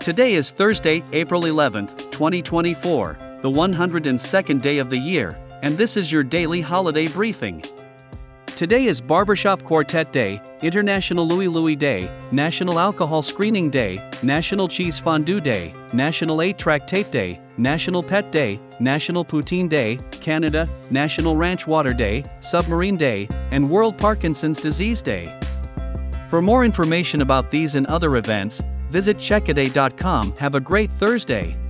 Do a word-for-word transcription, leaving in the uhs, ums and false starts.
Today is Thursday, April eleventh, twenty twenty-four, the one hundred second day of the year, and this is your daily holiday briefing. Today is Barbershop Quartet Day, International Louie Louie Day, National Alcohol Screening Day, National Cheese Fondue Day, National eight track Tape Day, National Pet Day, National Poutine Day, Canada, National Ranch Water Day, Submarine Day, and World Parkinson's Disease Day. For more information about these and other events, visit checkaday dot com. Have a great Thursday.